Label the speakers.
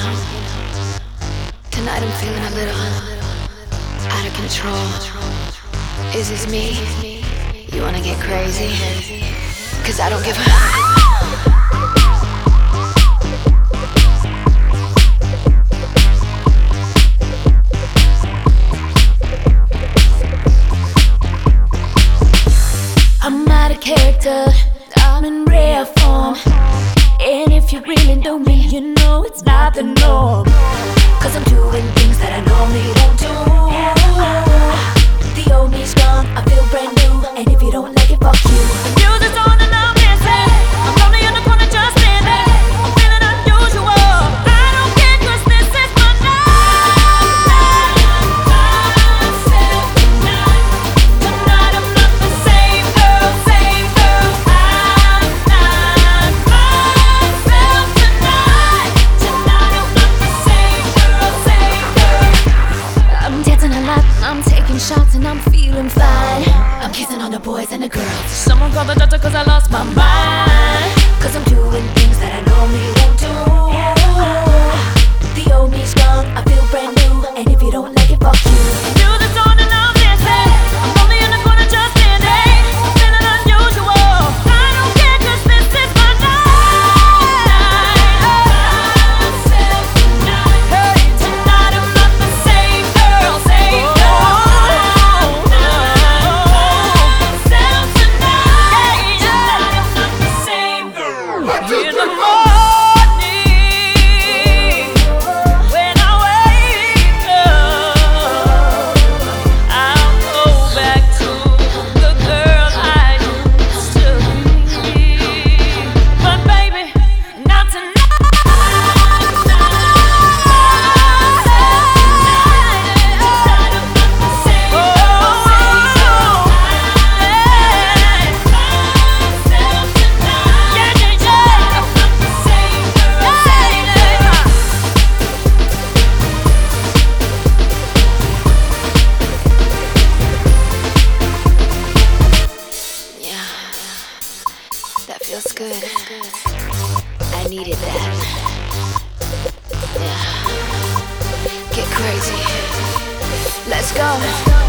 Speaker 1: Tonight I'm feeling a little out of control. Is this me? You wanna get crazy? 'Cause I don't give a I'm out of character, I'm in rare form. And if you really know me, you know it's not the norm. 'Cause I'm doing things that I normally don't do. The old me's gone, I feel brand new. And if you don't like it, fuck you. The music's on and I'm dancing. I'm lonely in the corner just standing. I'm feeling unusual. I don't care 'cause this is my night. Myself tonight. Tonight I'm not the same girl, same girl. I'm not myself tonight. Tonight I'm not the same girl, same girl. I'm dancing a lot, I'm taking shots and I'm feeling fine. I'm kissing on the boys and the girls. Someone call the doctor 'cause I lost my mind. 'Cause I'm doing things that I normally won't do. The old me's gone, I feel brand new. And if you don't like it, fuck you. Music's on and I'm dancing. I'm only in the corner just standing. I'm feeling unusual. I don't care 'cause this is my night. Myself tonight. Hey, tonight I'm not the same girl, same girl. Myself tonight. Tonight I'm not the same girl. In the morning, when I wake up, I'll go back to the girl I used to be. But baby, not tonight. That feels good. I needed that. Yeah. Get crazy. Let's go.